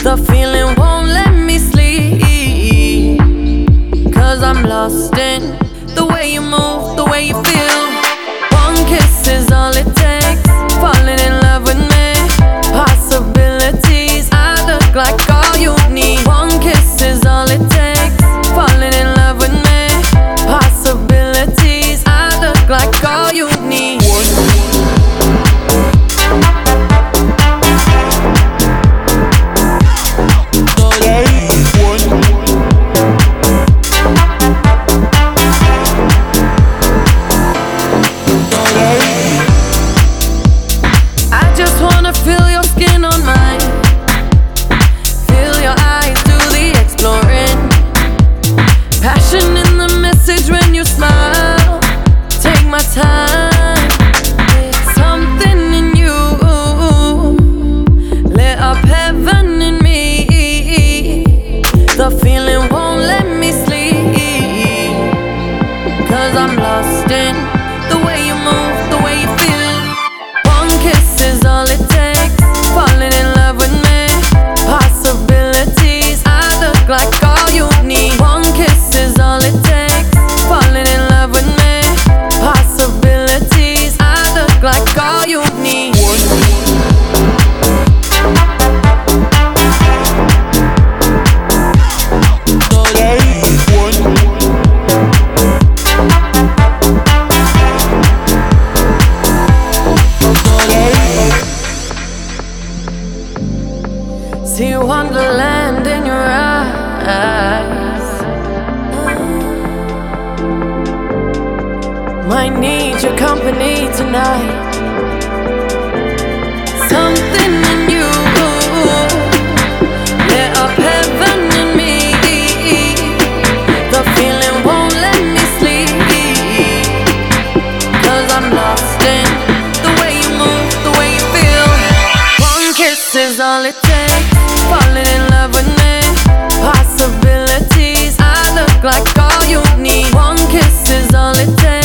The feeling won't let me sleep, 'cause I'm lost in the way you move, the way you feel. One kiss is all it takes, falling in love with me. Possibilities, I look like all you need. One kiss is all it takes, falling in love with me. Possibilities, I look like all you need. Feel your skin on mine, feel your eyes do the exploring. Passion in the message when you smile. Take my time, something in you lit up heaven in me. The feeling won't let me sleep, 'cause I'm lost in the way you move, the way you feel. One kiss is all it takes, falling in love with me. Possibilities, I look like all you need. One kiss is all it takes, falling in love with me. Possibilities, I look like all you need. See wonderland in your eyes. Might need your company tonight. Something in you lit up heaven in me. The feeling won't let me sleep, 'cause I'm lost in the way you move, the way you feel. One kiss is all it takes, falling in love with me. Possibilities, I look like all you need. One kiss is all it takes.